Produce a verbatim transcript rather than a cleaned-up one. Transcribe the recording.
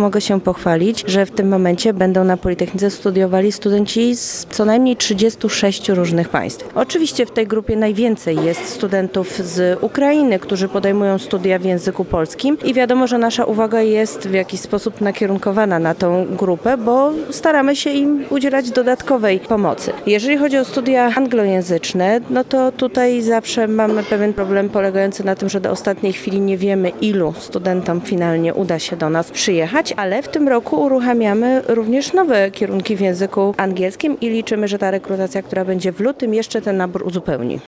mogę się pochwalić, że w tym momencie będą na Politechnice studiowali studenci z co najmniej trzydziestu sześciu różnych państw. Oczywiście w tej grupie najwięcej jest studentów z Ukrainy, którzy podejmują studia w języku polskim i wiadomo, że nasza uwaga jest w jakiś sposób nakierunkowana na tą grupę, bo staramy się im udzielać dodatkowej pomocy. Jeżeli chodzi o studia anglojęzyczne, no to tutaj zawsze mamy pewien problem polegający na tym, że do ostatniej chwili nie wiemy, ilu studentom finalnie uda się do nas przyjechać, ale w tym roku uruchamiamy również nowe kierunki w języku angielskim i liczymy, że ta rekrutacja, która będzie w lutym, jeszcze ten nabór uzupełni.